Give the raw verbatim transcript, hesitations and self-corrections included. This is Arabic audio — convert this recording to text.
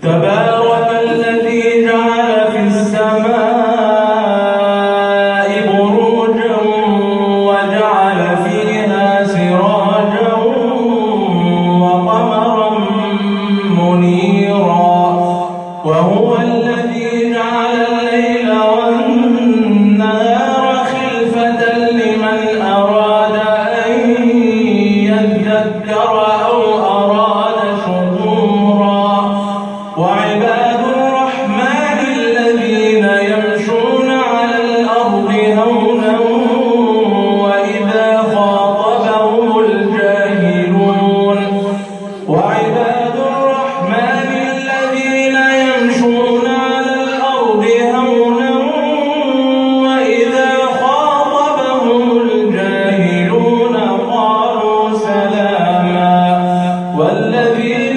تبارك الذي جعل في السماء بروجا وجعل فيها سراجا وقمرا منيرا وهو الذي جعل الليل والنهار خلفة لمن أراد أن يذكر أو أراد شكورا وعباد الرحمن الذين يمشون على الأرض هونا وإذا خاطبهم الجاهلون وعباد الرحمن الذين يمشون على الأرض هونا وإذا خاطبهم الجاهلون قالوا سلاما والذين